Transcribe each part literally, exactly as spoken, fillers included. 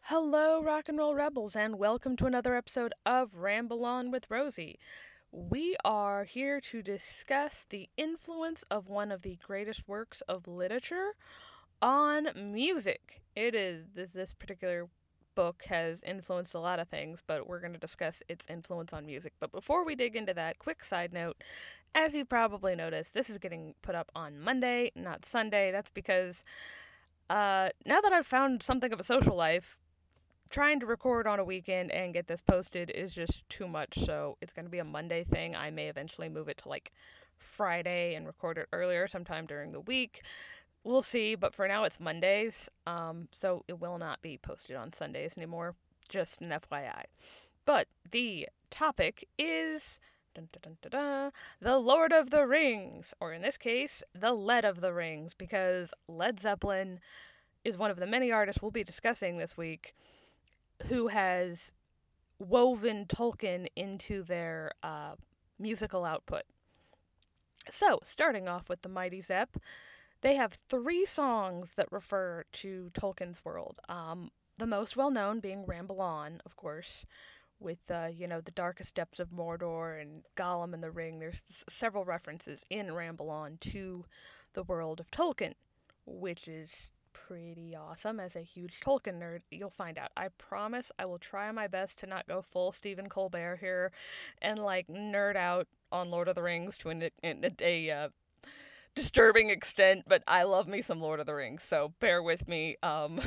Hello, rock and roll rebels, and welcome to another episode of Ramble On with Rosie. We are here to discuss the influence of one of the greatest works of literature on music. It is this, this particular book has influenced a lot of things, but we're going to discuss its influence on music. But before we dig into that, quick side note, as you probably noticed, this is getting put up on Monday, not Sunday. That's because uh, now that I've found something of a social life, trying to record on a weekend and get this posted is just too much. So it's going to be a Monday thing. I may eventually move it to like Friday and record it earlier sometime during the week. We'll see, but for now it's Mondays. Um, so it will not be posted on Sundays anymore. Just an F Y I. But the topic is dun, dun, dun, dun, The Lord of the Rings, or in this case, The Lead of the Rings, because Led Zeppelin is one of the many artists we'll be discussing this week who has woven Tolkien into their uh, musical output. So, starting off with the Mighty Zepp, they have three songs that refer to Tolkien's world. Um, the most well known being Ramble On, of course, with uh, you know the darkest depths of Mordor and Gollum and the Ring. There's s- several references in Ramble On to the world of Tolkien, which is pretty awesome. As a huge Tolkien nerd, you'll find out. I promise I will try my best to not go full Stephen Colbert here and like nerd out on Lord of the Rings to an, an, a uh, disturbing extent, but I love me some Lord of the Rings, so bear with me. Um,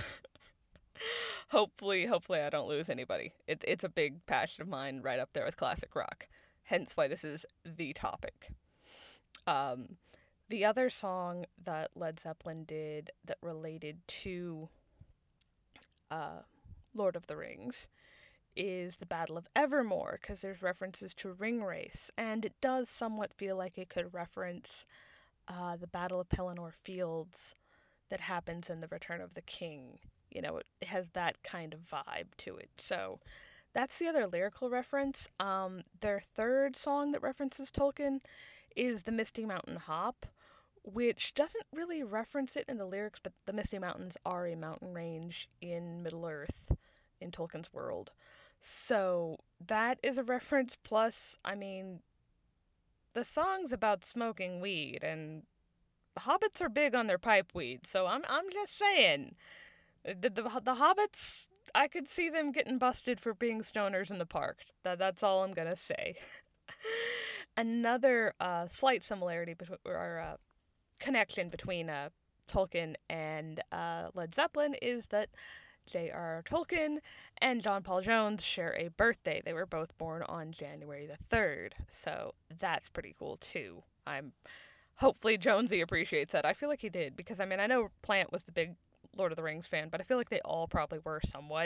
hopefully, hopefully I don't lose anybody. It, it's a big passion of mine, right up there with classic rock. Hence why this is the topic. Um, the other song that Led Zeppelin did that related to uh, Lord of the Rings is the Battle of Evermore, because there's references to Ringwraiths, and it does somewhat feel like it could reference uh, the Battle of Pelennor Fields that happens in The Return of the King. You know, it has that kind of vibe to it. So that's the other lyrical reference. Um, their third song that references Tolkien is the Misty Mountain Hop, which doesn't really reference it in the lyrics, but the Misty Mountains are a mountain range in Middle Earth in Tolkien's world. So that is a reference. Plus, I mean, the song's about smoking weed, and hobbits are big on their pipe weed. So I'm I'm just saying, the the, the hobbits, I could see them getting busted for being stoners in the park. That that's all I'm gonna say. Another uh, slight similarity between or uh, connection between uh, Tolkien and uh, Led Zeppelin is that J R R. Tolkien and John Paul Jones share a birthday. They were both born on January the third, so that's pretty cool too. I'm hopefully Jonesy appreciates that. I feel like he did because I mean I know Plant was the big Lord of the Rings fan, but I feel like they all probably were somewhat.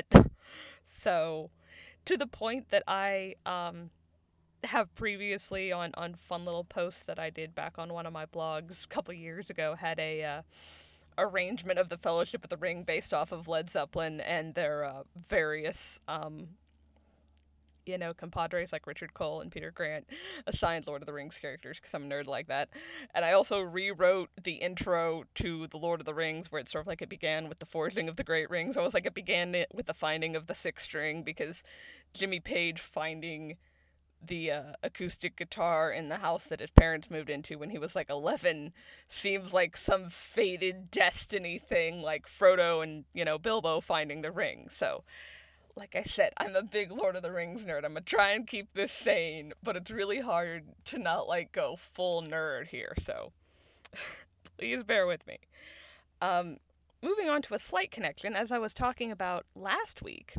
So to the point that I um have previously on on fun little posts that I did back on one of my blogs a couple years ago had a uh, arrangement of the Fellowship of the Ring based off of Led Zeppelin and their uh, various um you know, compadres like Richard Cole and Peter Grant assigned Lord of the Rings characters because I'm a nerd like that. And I also rewrote the intro to The Lord of the Rings where it's sort of like it began with the forging of the Great Rings. I was like, it began it with the finding of the sixth string because Jimmy Page finding the uh, acoustic guitar in the house that his parents moved into when he was like eleven seems like some fated destiny thing, like Frodo and, you know, Bilbo finding the ring. So, like I said, I'm a big Lord of the Rings nerd. I'm gonna try and keep this sane, but it's really hard to not like go full nerd here, so please bear with me. Um, moving on to a slight connection, as I was talking about last week,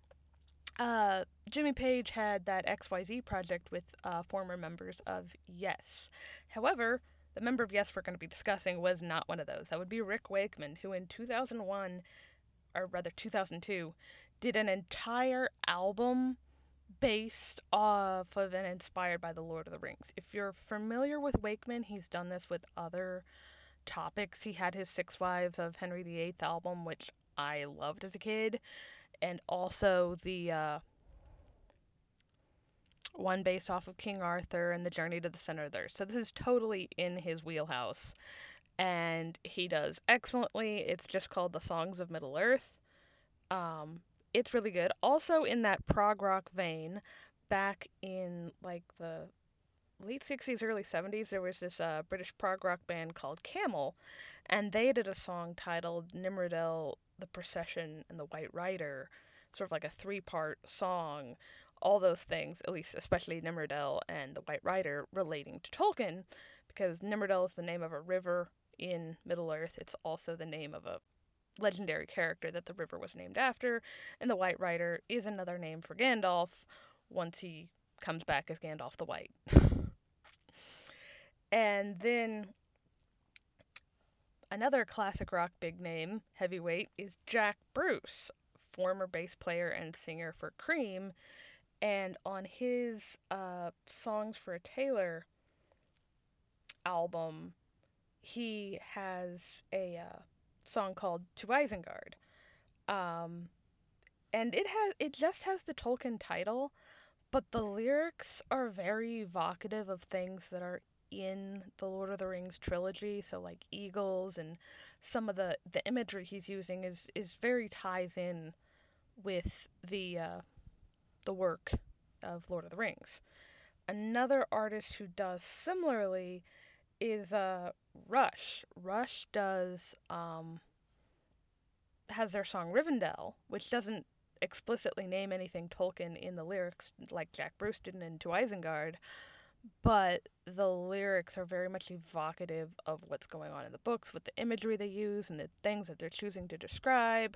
uh, Jimmy Page had that X Y Z project with uh, former members of Yes. However, the member of Yes we're going to be discussing was not one of those. That would be Rick Wakeman, who in two thousand one, or rather two thousand two, did an entire album based off of and inspired by The Lord of the Rings. If you're familiar with Wakeman, he's done this with other topics. He had his Six Wives of Henry the Eighth album, which I loved as a kid, and also the uh, one based off of King Arthur and the Journey to the Center of the Earth. So this is totally in his wheelhouse, and he does excellently. It's just called The Songs of Middle Earth. Um, it's really good. Also in that prog rock vein, back in like the late sixties, early seventies, there was this uh, British prog rock band called Camel, and they did a song titled Nimrodel, the Procession, and the White Rider, sort of like a three-part song. All those things, at least especially Nimrodel and the White Rider, relating to Tolkien, because Nimrodel is the name of a river in Middle-earth. It's also the name of a legendary character that the river was named after, and the White Rider is another name for Gandalf once he comes back as Gandalf the White. And then another classic rock big name, heavyweight, is Jack Bruce, former bass player and singer for Cream, and on his uh, Songs for a Tailor album, he has a uh, song called To Isengard. Um, and it has it just has the Tolkien title, but the lyrics are very evocative of things that are in the Lord of the Rings trilogy, so like eagles and some of the the imagery he's using is is very ties in with the uh, the work of Lord of the Rings. Another artist who does similarly is uh Rush. Rush does um has their song Rivendell, which doesn't explicitly name anything Tolkien in the lyrics like Jack Bruce did in To Isengard, but the lyrics are very much evocative of what's going on in the books with the imagery they use and the things that they're choosing to describe.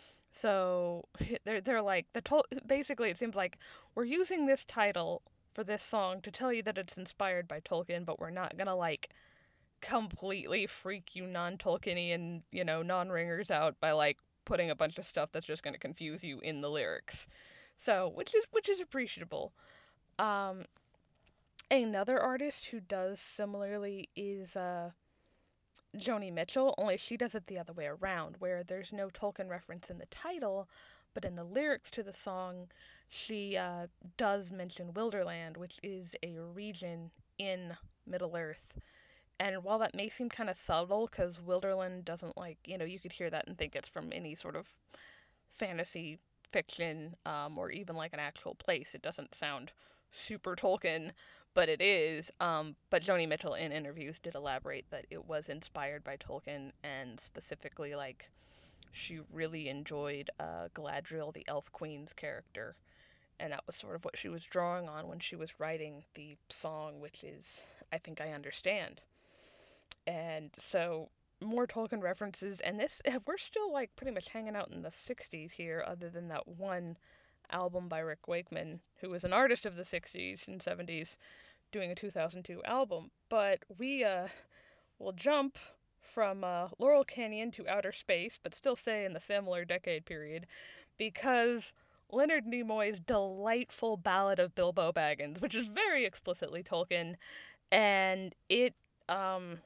So they're they're like the Tol- basically it seems like we're using this title for this song to tell you that it's inspired by Tolkien, but we're not gonna like completely freak you non-Tolkienian, you know, non-ringers out by like putting a bunch of stuff that's just gonna confuse you in the lyrics. So which is which is appreciable. Um, Another artist who does similarly is uh, Joni Mitchell, only she does it the other way around, where there's no Tolkien reference in the title, but in the lyrics to the song, she uh, does mention Wilderland, which is a region in Middle-earth. And while that may seem kind of subtle, because Wilderland doesn't like, you know, you could hear that and think it's from any sort of fantasy fiction, um, or even like an actual place. It doesn't sound super Tolkien, but it is. Um, but Joni Mitchell in interviews did elaborate that it was inspired by Tolkien, and specifically like she really enjoyed uh, Galadriel, the Elf Queen's character, and that was sort of what she was drawing on when she was writing the song, which is I Think I Understand. And so more Tolkien references, and this we're still like pretty much hanging out in the sixties here, other than that one album by Rick Wakeman, who was an artist of the sixties and seventies, doing a two thousand two album. But we uh, will jump from uh, Laurel Canyon to outer space, but still stay in the similar decade period, because Leonard Nimoy's delightful Ballad of Bilbo Baggins, which is very explicitly Tolkien, and it um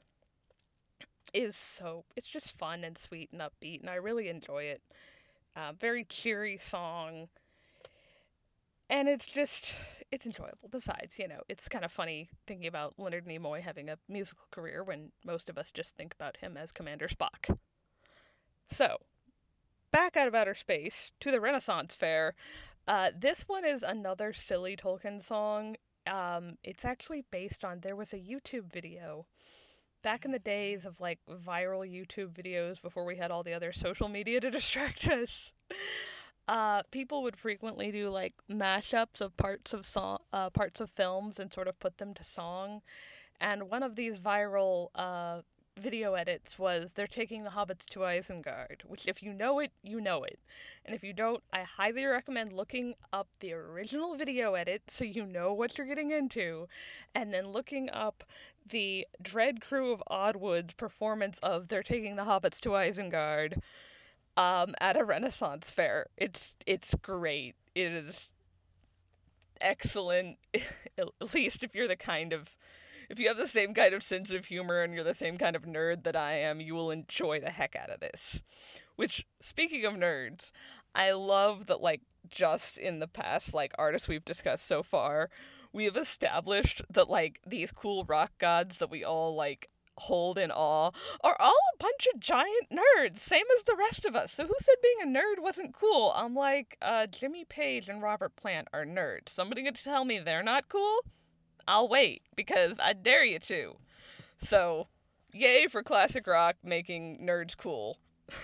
is so it's just fun and sweet and upbeat, and I really enjoy it. Uh, very cheery song, and it's just it's enjoyable. Besides, you know, it's kind of funny thinking about Leonard Nimoy having a musical career when most of us just think about him as Commander Spock. So, back out of outer space to the Renaissance Fair. Uh, this one is another silly Tolkien song. Um, it's actually based on there was a YouTube video back in the days of like viral YouTube videos before we had all the other social media to distract us. Uh, people would frequently do like mashups of parts of song, uh, parts of films and sort of put them to song. And one of these viral uh, video edits was they're taking the hobbits to Isengard, which if you know it, you know it. And if you don't, I highly recommend looking up the original video edit so you know what you're getting into, and then looking up the Dread Crew of Oddwood's performance of They're Taking the Hobbits to Isengard um, at a Renaissance fair. It's it's great. It is excellent, at least if you're the kind of if you have the same kind of sense of humor and you're the same kind of nerd that I am, you will enjoy the heck out of this. Which, speaking of nerds, I love that, like, just in the past, like, artists we've discussed so far, we have established that, like, these cool rock gods that we all, like, hold in awe are all a bunch of giant nerds, same as the rest of us. So who said being a nerd wasn't cool? I'm like, uh, Jimmy Page and Robert Plant are nerds. Somebody gonna tell me they're not cool? I'll wait, because I dare you to. So, yay for classic rock making nerds cool.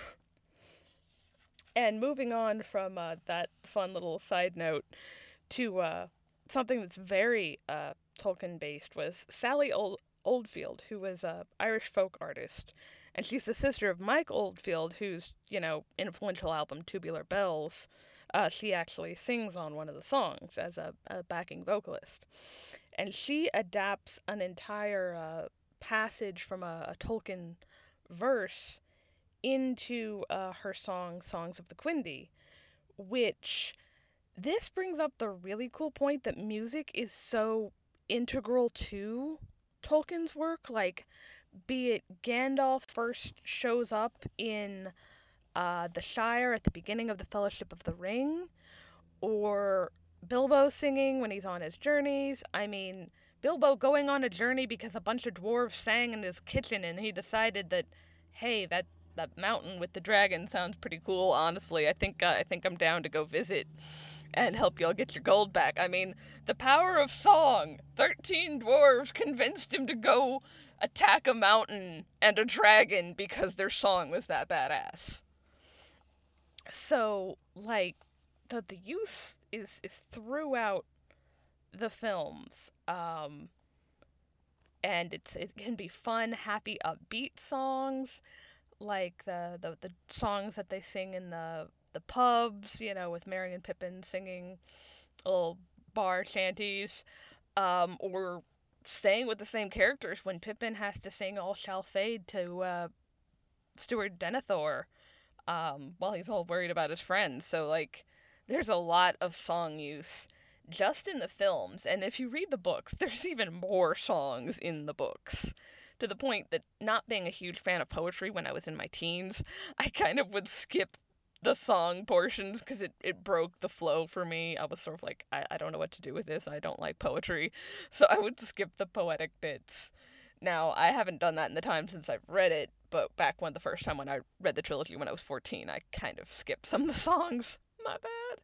And moving on from uh, that fun little side note to uh, something that's very uh, Tolkien based was Sally Old- Oldfield, who was a Irish folk artist, and she's the sister of Mike Oldfield, whose you know influential album Tubular Bells. Uh, she actually sings on one of the songs as a, a backing vocalist, and she adapts an entire uh, passage from a, a Tolkien verse into uh, her song Songs of the Quindi, which this brings up the really cool point that music is so integral to Tolkien's work. Like, be it Gandalf first shows up in uh, the Shire at the beginning of the Fellowship of the Ring, or Bilbo singing when he's on his journeys. I mean, Bilbo going on a journey because a bunch of dwarves sang in his kitchen and he decided that, hey, that that mountain with the dragon sounds pretty cool. Honestly, I think uh, I think I'm down to go visit and help y'all get your gold back. I mean, the power of song. Thirteen dwarves convinced him to go attack a mountain and a dragon because their song was that badass. So, like, the the use is is throughout the films. Um, and it's it can be fun, happy, upbeat songs, like the the, the songs that they sing in the the pubs, you know, with Merry and Pippin singing little bar shanties, um, or staying with the same characters when Pippin has to sing All Shall Fade to uh, Stuart Denethor, um, while he's all worried about his friends. So, like, there's a lot of song use just in the films, and if you read the books, there's even more songs in the books. To the point that, not being a huge fan of poetry when I was in my teens, I kind of would skip the song portions because it, it broke the flow for me. I was sort of like, I, I don't know what to do with this. I don't like poetry. So I would skip the poetic bits. Now, I haven't done that in the time since I've read it, but back when the first time when I read the trilogy when I was fourteen, I kind of skipped some of the songs. My bad.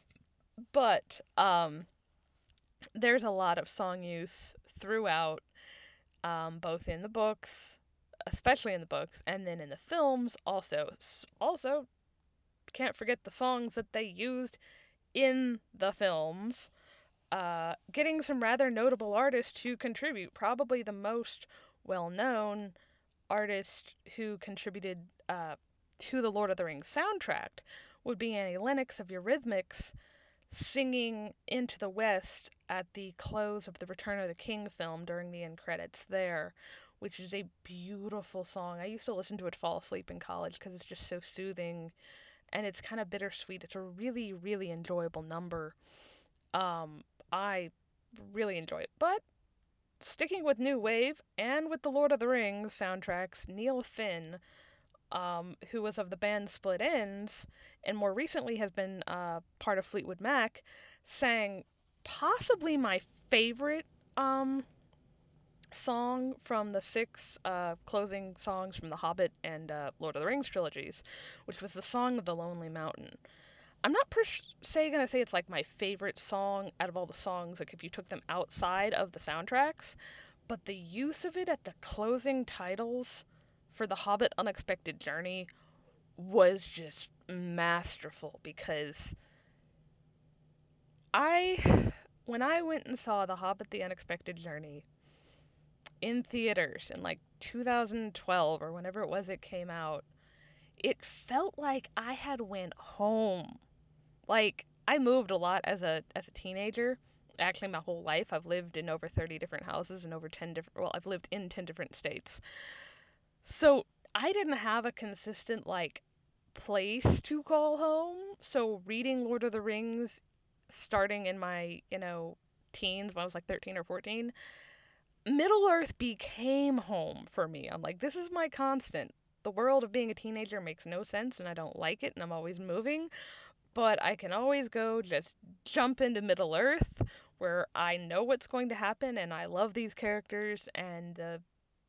But um, there's a lot of song use throughout, um, both in the books, especially in the books, and then in the films also. Also, can't forget the songs that they used in the films. Uh, getting some rather notable artists to contribute. Probably the most well-known artist who contributed uh, to the Lord of the Rings soundtrack would be Annie Lennox of Eurythmics, singing Into the West at the close of the Return of the King film during the end credits there, which is a beautiful song. I used to listen to it fall asleep in college because it's just so soothing and it's kind of bittersweet. It's a really, really enjoyable number. Um, I really enjoy it. But sticking with New Wave and with the Lord of the Rings soundtracks, Neil Finn, um, who was of the band Split Enz, and more recently has been uh, part of Fleetwood Mac, sang possibly my favorite um, song from the six uh, closing songs from the Hobbit and uh, Lord of the Rings trilogies, which was the Song of the Lonely Mountain. I'm not per se gonna say it's like my favorite song out of all the songs, like if you took them outside of the soundtracks, but the use of it at the closing titles for The Hobbit Unexpected Journey was just masterful because I, when I went and saw The Hobbit The Unexpected Journey in theaters in like two thousand twelve or whenever it was it came out, it felt like I had went home. Like, I moved a lot as a as a teenager. Actually, my whole life, I've lived in over thirty different houses and over ten different, well, I've lived in ten different states. So, I didn't have a consistent, like, place to call home. So, reading Lord of the Rings starting in my, you know, teens when I was like thirteen or fourteen, Middle-earth became home for me. I'm like, this is my constant. The world of being a teenager makes no sense and I don't like it and I'm always moving, but I can always go just jump into Middle-earth where I know what's going to happen and I love these characters and the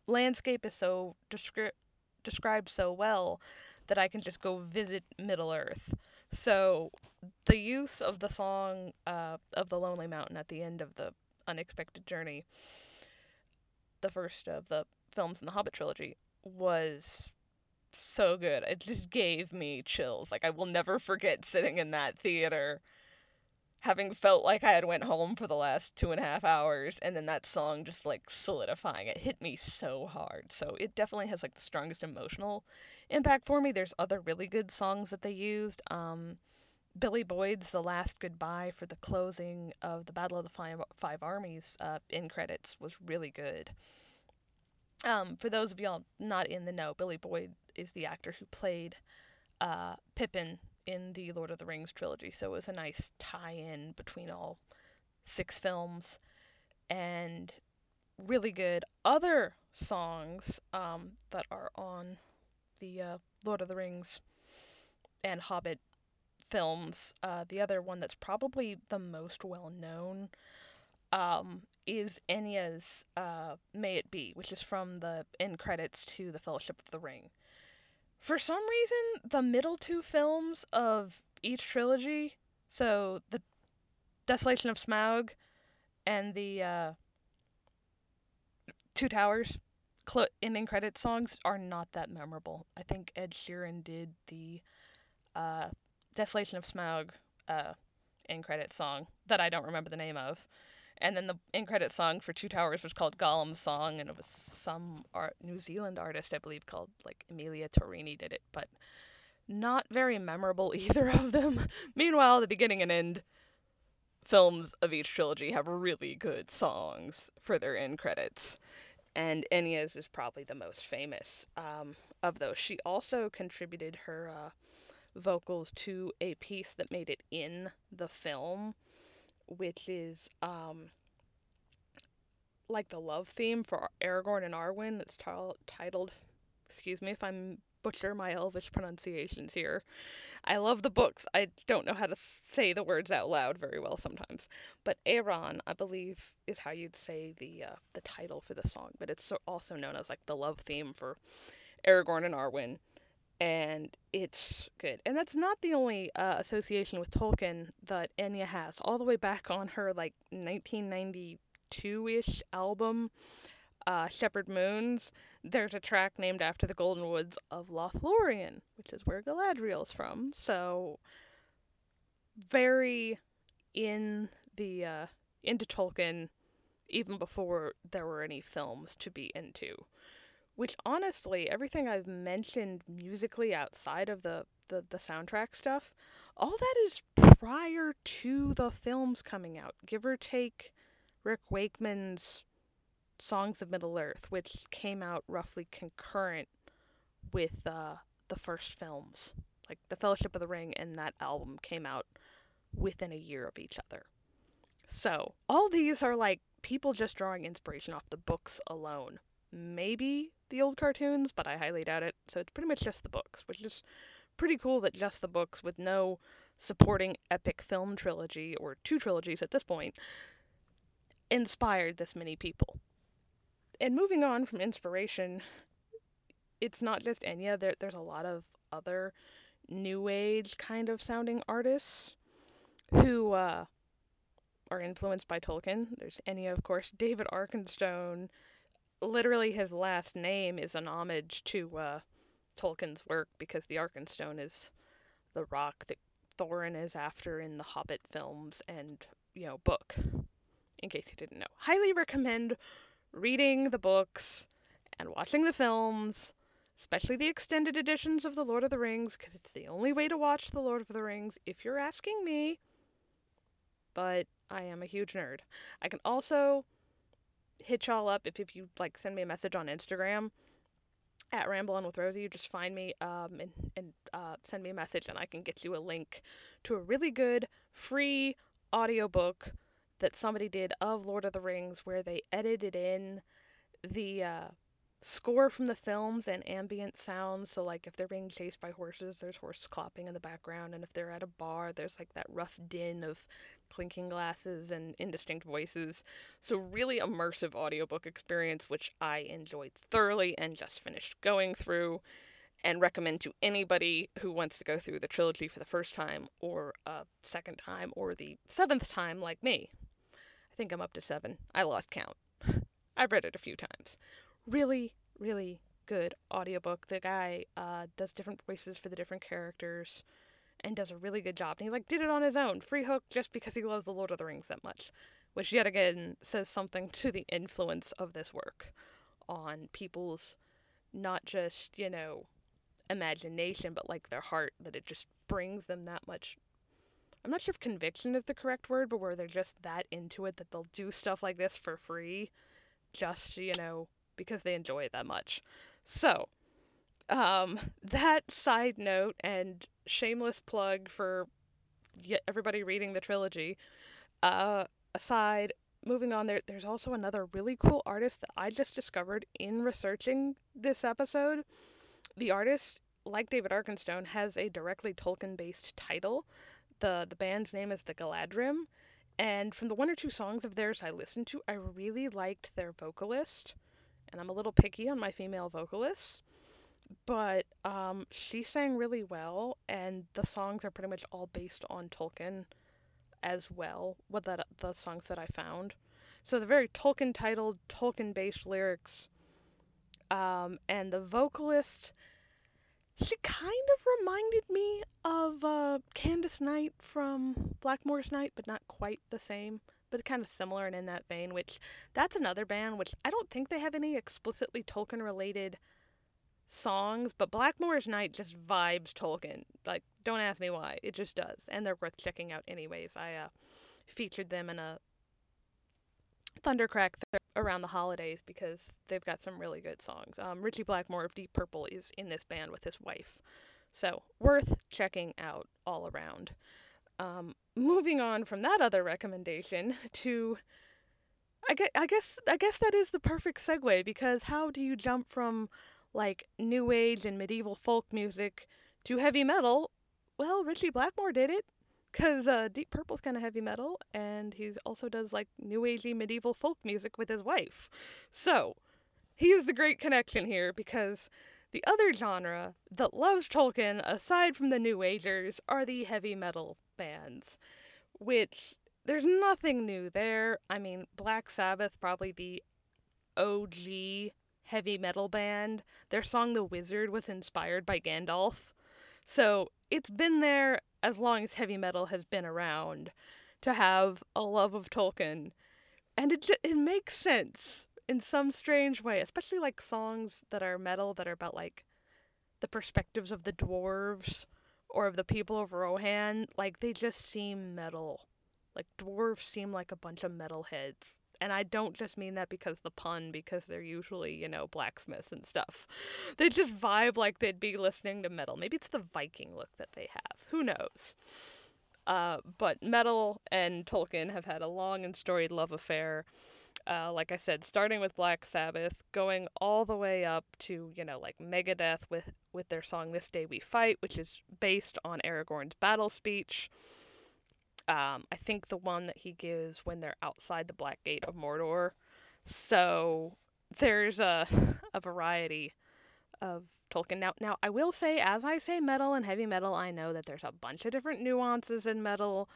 landscape is so descri- described so well that I can just go visit Middle Earth. So the use of the song uh, of the Lonely Mountain at the end of the Unexpected Journey, the first of the films in the Hobbit trilogy, was so good. It just gave me chills. Like, I will never forget sitting in that theater having felt like I had went home for the last two and a half hours, and then that song just like solidifying it hit me so hard. So it definitely has like the strongest emotional impact for me. There's other really good songs that they used. Um, Billy Boyd's "The Last Goodbye" for the closing of the Battle of the Five, Five Armies uh, in credits was really good. Um, for those of y'all not in the know, Billy Boyd is the actor who played uh, Pippin in the Lord of the Rings trilogy, so it was a nice tie-in between all six films, and really good other songs um, that are on the uh, Lord of the Rings and Hobbit films. Uh, the other one that's probably the most well known um, is Enya's uh, May It Be, which is from the end credits to The Fellowship of the Ring. For some reason, the middle two films of each trilogy, so the Desolation of Smaug and the uh, Two Towers cl- ending credit songs, are not that memorable. I think Ed Sheeran did the uh, Desolation of Smaug uh, end credit song that I don't remember the name of. And then the end credit song for Two Towers was called Gollum's Song, and it was some art, New Zealand artist, I believe, called like Emilia Torini did it, but not very memorable, either of them. Meanwhile, the beginning and end films of each trilogy have really good songs for their end credits, and Enya's is probably the most famous um, of those. She also contributed her uh, vocals to a piece that made it in the film, which is um, like the love theme for Aragorn and Arwen. It's t- titled, excuse me if I'm butcher my Elvish pronunciations here. I love the books. I don't know how to say the words out loud very well sometimes. But Aeron, I believe, is how you'd say the uh, the title for the song. But it's also known as like the love theme for Aragorn and Arwen, and it's good. And that's not the only uh, association with Tolkien that Enya has. All the way back on her like nineteen ninety-two-ish album, uh, Shepherd Moons, there's a track named after the Golden Woods of Lothlorien, which is where Galadriel's from. So very in the uh, into Tolkien even before there were any films to be into. Which honestly, everything I've mentioned musically outside of the, the, the soundtrack stuff, all that is prior to the films coming out. Give or take Rick Wakeman's Songs of Middle Earth, which came out roughly concurrent with uh, the first films. Like The Fellowship of the Ring and that album came out within a year of each other. So, all these are like people just drawing inspiration off the books alone. Maybe the old cartoons, but I highly doubt it. So it's pretty much just the books, which is pretty cool that just the books with no supporting epic film trilogy, or two trilogies at this point, inspired this many people. And moving on from inspiration, it's not just Enya. There, there's a lot of other new age kind of sounding artists who uh, are influenced by Tolkien. There's Enya, of course. David Arkenstone, literally his last name is an homage to uh, Tolkien's work, because the Arkenstone is the rock that Thorin is after in the Hobbit films and, you know, book, in case you didn't know. Highly recommend reading the books and watching the films, especially the extended editions of The Lord of the Rings, because it's the only way to watch The Lord of the Rings, if you're asking me. But I am a huge nerd. I can also hit y'all up if, if you like send me a message on Instagram at Ramble On With Rosie. You just find me um, and, and uh, send me a message, and I can get you a link to a really good free audiobook that somebody did of Lord of the Rings, where they edited in the uh, score from the films and ambient sounds. So, like, if they're being chased by horses, there's horse clopping in the background. And if they're at a bar, there's like that rough din of clinking glasses and indistinct voices. So, really immersive audiobook experience, which I enjoyed thoroughly and just finished going through and recommend to anybody who wants to go through the trilogy for the first time or a second time or the seventh time, like me. I think I'm up to seven. I lost count. I've read it a few times. Really, really good audiobook. The guy uh, does different voices for the different characters and does a really good job. And he like did it on his own, free hook, just because he loves the Lord of the Rings that much, which yet again says something to the influence of this work on people's not just, you know, imagination, but like their heart, that it just brings them that much. I'm not sure if conviction is the correct word, but where they're just that into it that they'll do stuff like this for free just, you know, because they enjoy it that much. So, um, that side note and shameless plug for everybody reading the trilogy, uh, aside, moving on, there, there's also another really cool artist that I just discovered in researching this episode. The artist, like David Arkenstone, has a directly Tolkien-based title. The the band's name is the Galadrim, and from the one or two songs of theirs I listened to, I really liked their vocalist. And I'm a little picky on my female vocalists, but um, she sang really well, and the songs are pretty much all based on Tolkien as well, what that the songs that I found. So they're very Tolkien-titled, Tolkien-based lyrics, um, and the vocalist, she kind of reminded me of uh, Candace Knight from Blackmore's Night, but not quite the same, but kind of similar and in that vein, which that's another band which I don't think they have any explicitly Tolkien-related songs, but Blackmore's Night just vibes Tolkien. Like, don't ask me why, it just does, and they're worth checking out anyways. I uh, featured them in a Thundercrack th- around the holidays because they've got some really good songs. Um, Richie Blackmore of Deep Purple is in this band with his wife. So, worth checking out all around. Um, moving on from that other recommendation to, I guess, I guess, I guess that is the perfect segue, because how do you jump from like new age and medieval folk music to heavy metal? Well, Richie Blackmore did it, because uh, Deep Purple's kind of heavy metal, and he also does like new agey medieval folk music with his wife. So, he is the great connection here, because the other genre that loves Tolkien, aside from the New Agers, are the heavy metal bands, which there's nothing new there. I mean, Black Sabbath, probably the O G heavy metal band. Their song The Wizard was inspired by Gandalf. So it's been there as long as heavy metal has been around to have a love of Tolkien. And it, it makes sense in some strange way, especially like songs that are metal that are about like the perspectives of the dwarves or of the people of Rohan. Like, they just seem metal. Like, dwarves seem like a bunch of metalheads. And I don't just mean that because the pun, because they're usually, you know, blacksmiths and stuff. They just vibe like they'd be listening to metal. Maybe it's the Viking look that they have. Who knows? Uh, but metal and Tolkien have had a long and storied love affair. Uh, like I said, starting with Black Sabbath, going all the way up to, you know, like Megadeth with, with their song This Day We Fight, which is based on Aragorn's battle speech. Um, I think the one that he gives when they're outside the Black Gate of Mordor. So there's a, a variety of Tolkien. Now, now, I will say, as I say metal and heavy metal, I know that there's a bunch of different nuances in metal,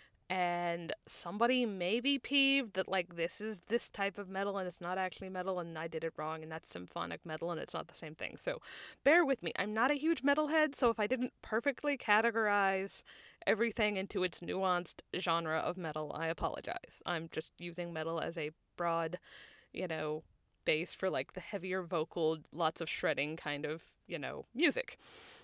and somebody may be peeved that, like, this is this type of metal and it's not actually metal and I did it wrong and that's symphonic metal and it's not the same thing. So bear with me. I'm not a huge metalhead, so if I didn't perfectly categorize everything into its nuanced genre of metal, I apologize. I'm just using metal as a broad, you know, base for like the heavier vocal, lots of shredding kind of, you know, music.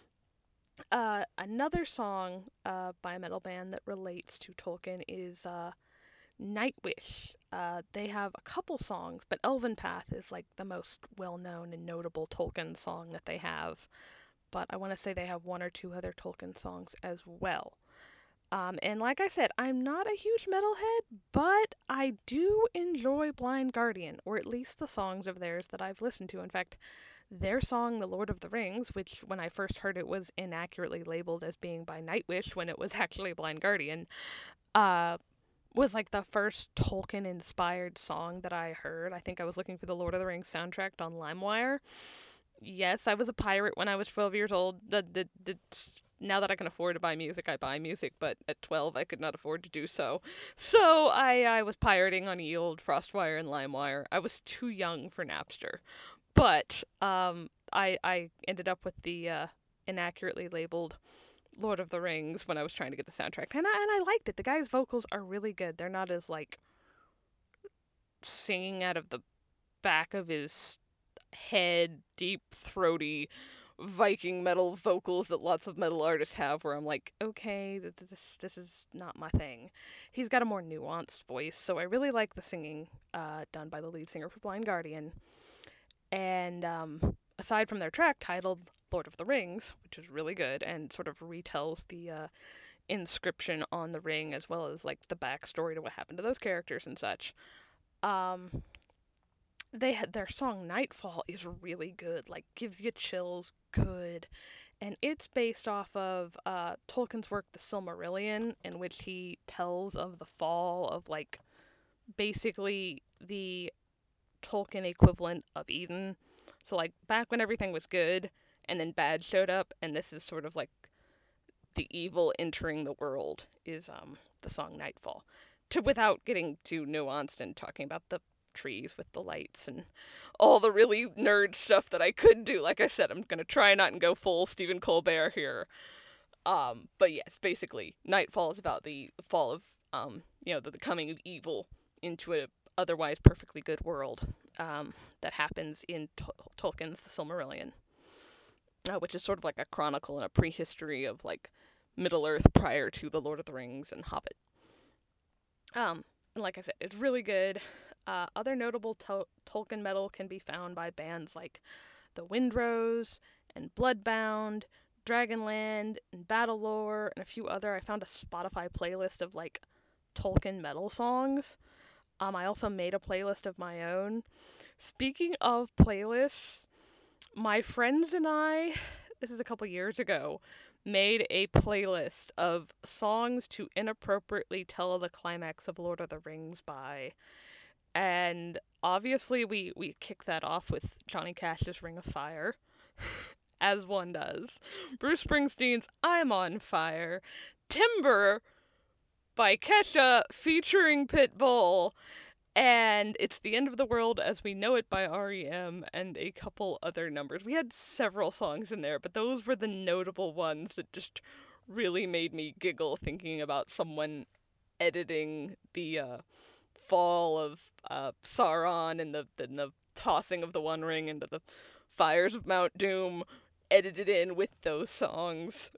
Uh, another song uh, by a metal band that relates to Tolkien is uh, Nightwish. Uh, they have a couple songs, but Elven Path is like the most well-known and notable Tolkien song that they have. But I want to say they have one or two other Tolkien songs as well. Um, and like I said, I'm not a huge metalhead, but I do enjoy Blind Guardian, or at least the songs of theirs that I've listened to. In fact, their song, The Lord of the Rings, which when I first heard it was inaccurately labeled as being by Nightwish when it was actually Blind Guardian, uh, was like the first Tolkien inspired song that I heard. I think I was looking for the Lord of the Rings soundtrack on LimeWire. Yes, I was a pirate when I was twelve years old. The, the, the, now that I can afford to buy music, I buy music, but at twelve I could not afford to do so. So I, I was pirating on E old Frostwire and LimeWire. I was too young for Napster. But um, I, I ended up with the uh, inaccurately labeled Lord of the Rings when I was trying to get the soundtrack. And I, and I liked it. The guy's vocals are really good. They're not as, like, singing out of the back of his head, deep, throaty Viking metal vocals that lots of metal artists have, where I'm like, okay, this this is not my thing. He's got a more nuanced voice, so I really like the singing uh, done by the lead singer for Blind Guardian. And um, aside from their track titled Lord of the Rings, which is really good and sort of retells the uh, inscription on the ring as well as like the backstory to what happened to those characters and such, um, they had their song Nightfall is really good, like gives you chills, good, and it's based off of uh, Tolkien's work The Silmarillion, in which he tells of the fall of like basically the Tolkien equivalent of Eden. So like back when everything was good and then bad showed up, and this is sort of like the evil entering the world is um the song Nightfall. To without getting too nuanced and talking about the trees with the lights and all the really nerd stuff that I could do. Like I said, I'm gonna try not and go full Stephen Colbert here. Um, but yes, basically, Nightfall is about the fall of um, you know, the, the coming of evil into a otherwise perfectly good world um, that happens in Tol- Tolkien's The Silmarillion, uh, which is sort of like a chronicle and a prehistory of like Middle Earth prior to The Lord of the Rings and Hobbit. Um, and like I said, it's really good. Uh, other notable to- Tolkien metal can be found by bands like The Windrose and Bloodbound, Dragonland, and Battlelore, and a few other. I found a Spotify playlist of like Tolkien metal songs. Um, I also made a playlist of my own. Speaking of playlists, my friends and I, this is a couple years ago, made a playlist of songs to inappropriately tell the climax of Lord of the Rings by. And obviously we, we kicked that off with Johnny Cash's Ring of Fire, as one does. Bruce Springsteen's I'm on Fire. Timber by Kesha featuring Pitbull. And It's the End of the World as We Know It by R E M and a couple other numbers. We had several songs in there, but those were the notable ones that just really made me giggle thinking about someone editing the uh, fall of uh, Sauron and the, and the tossing of the One Ring into the fires of Mount Doom, edited in with those songs.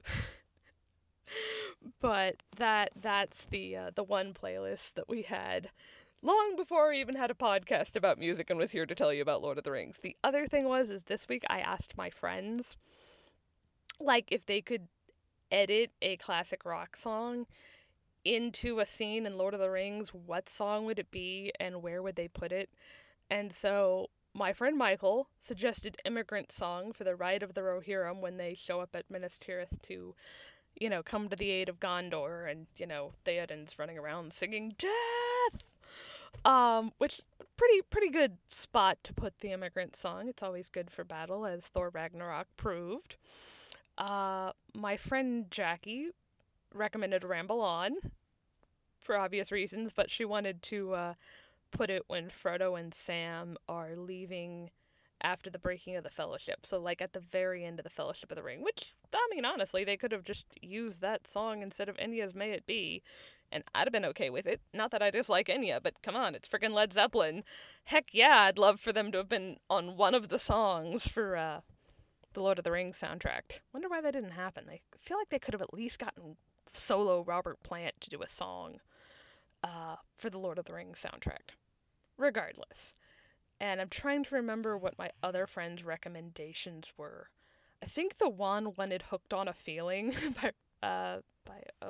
But that that's the uh, the one playlist that we had long before we even had a podcast about music and was here to tell you about Lord of the Rings. The other thing was is this week I asked my friends like if they could edit a classic rock song into a scene in Lord of the Rings, what song would it be and where would they put it? And so my friend Michael suggested Immigrant Song for the Ride of the Rohirrim when they show up at Minas Tirith to, you know, come to the aid of Gondor, and, you know, Theoden's running around singing Death! Um, which, pretty, pretty good spot to put the Immigrant Song. It's always good for battle, as Thor Ragnarok proved. Uh, my friend Jackie recommended Ramble On, for obvious reasons, but she wanted to, uh, put it when Frodo and Sam are leaving after the breaking of the Fellowship. So, like, at the very end of the Fellowship of the Ring, which, I mean, honestly, they could have just used that song instead of Enya's May It Be, and I'd have been okay with it. Not that I dislike Enya, but come on, it's friggin' Led Zeppelin. Heck yeah, I'd love for them to have been on one of the songs for, uh, the Lord of the Rings soundtrack. Wonder why that didn't happen. I feel like they could have at least gotten solo Robert Plant to do a song, uh, for the Lord of the Rings soundtrack. Regardless. And I'm trying to remember what my other friends' recommendations were. I think the one wanted Hooked on a Feeling by, uh, by, oh, uh,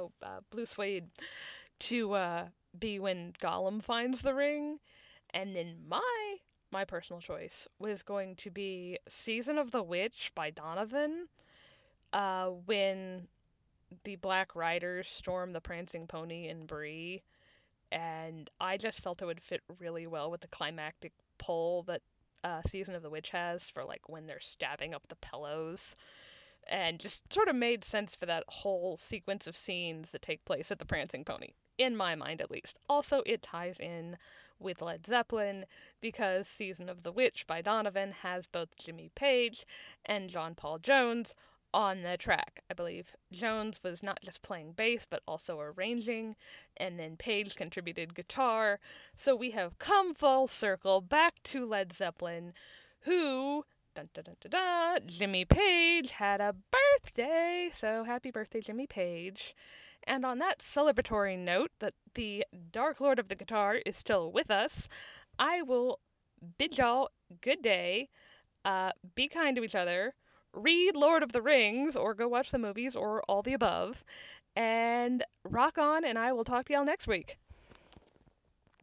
blue suede to uh, be when Gollum finds the ring. And then my my personal choice was going to be Season of the Witch by Donovan, uh, when the Black Riders storm the Prancing Pony in Bree, and I just felt it would fit really well with the climactic pull that uh, Season of the Witch has for like when they're stabbing up the pillows, and just sort of made sense for that whole sequence of scenes that take place at the Prancing Pony, in my mind at least. Also, it ties in with Led Zeppelin because Season of the Witch by Donovan has both Jimmy Page and John Paul Jones on the track. I believe Jones was not just playing bass but also arranging, and then Page contributed guitar. So we have come full circle back to Led Zeppelin, who dun, dun, dun, dun, dun, Jimmy Page had a birthday, so happy birthday, Jimmy Page. And on that celebratory note that the Dark Lord of the Guitar is still with us, I will bid y'all good day, uh, be kind to each other, read Lord of the Rings, or go watch the movies, or all the above, and rock on, and I will talk to y'all next week.